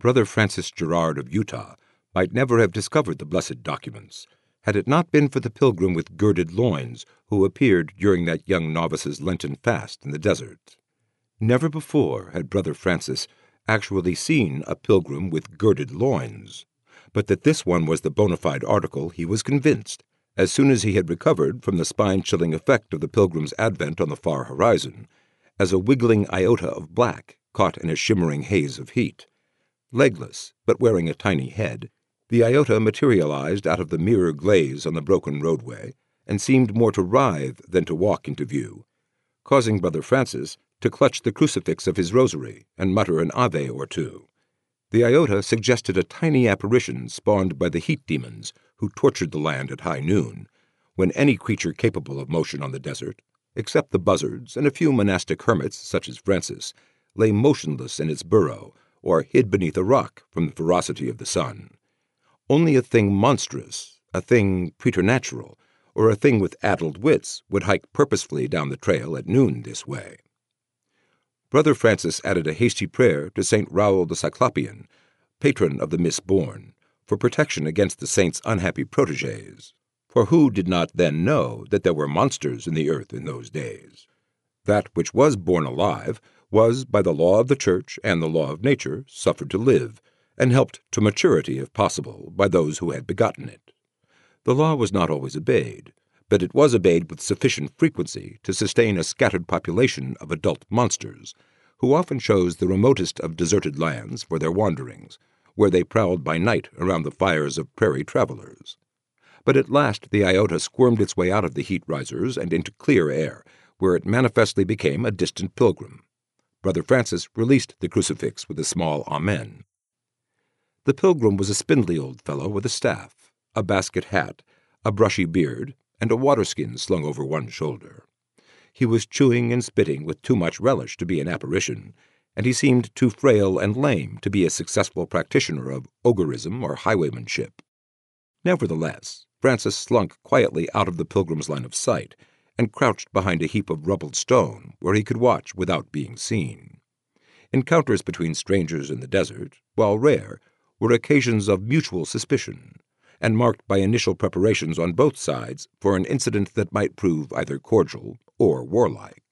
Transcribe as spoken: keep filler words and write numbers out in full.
Brother Francis Gerard of Utah might never have discovered the blessed documents had it not been for the pilgrim with girded loins who appeared during that young novice's Lenten fast in the desert. Never before had Brother Francis actually seen a pilgrim with girded loins, but that this one was the bona fide article he was convinced, as soon as he had recovered from the spine-chilling effect of the pilgrim's advent on the far horizon, as a wiggling iota of black caught in a shimmering haze of heat. Legless, but wearing a tiny head, the iota materialized out of the mirror glaze on the broken roadway and seemed more to writhe than to walk into view, causing Brother Francis to clutch the crucifix of his rosary and mutter an Ave or two. The iota suggested a tiny apparition spawned by the heat demons who tortured the land at high noon, when any creature capable of motion on the desert, except the buzzards and a few monastic hermits such as Francis, lay motionless in its burrow or hid beneath a rock from the ferocity of the sun. Only a thing monstrous, a thing preternatural, or a thing with addled wits would hike purposefully down the trail at noon this way. Brother Francis added a hasty prayer to Saint Raoul the Cyclopean, patron of the misborn, for protection against the saint's unhappy protégés, for who did not then know that there were monsters in the earth in those days? That which was born alive was, by the law of the Church and the law of nature, suffered to live, and helped to maturity, if possible, by those who had begotten it. The law was not always obeyed, but it was obeyed with sufficient frequency to sustain a scattered population of adult monsters, who often chose the remotest of deserted lands for their wanderings, where they prowled by night around the fires of prairie travelers. But at last the iota squirmed its way out of the heat risers and into clear air, where it manifestly became a distant pilgrim. Brother Francis released the crucifix with a small amen. The pilgrim was a spindly old fellow with a staff, a basket hat, a brushy beard, and a waterskin slung over one shoulder. He was chewing and spitting with too much relish to be an apparition, and he seemed too frail and lame to be a successful practitioner of ogreism or highwaymanship. Nevertheless, Francis slunk quietly out of the pilgrim's line of sight and crouched behind a heap of rubbled stone where he could watch without being seen. Encounters between strangers in the desert, while rare, were occasions of mutual suspicion, and marked by initial preparations on both sides for an incident that might prove either cordial or warlike.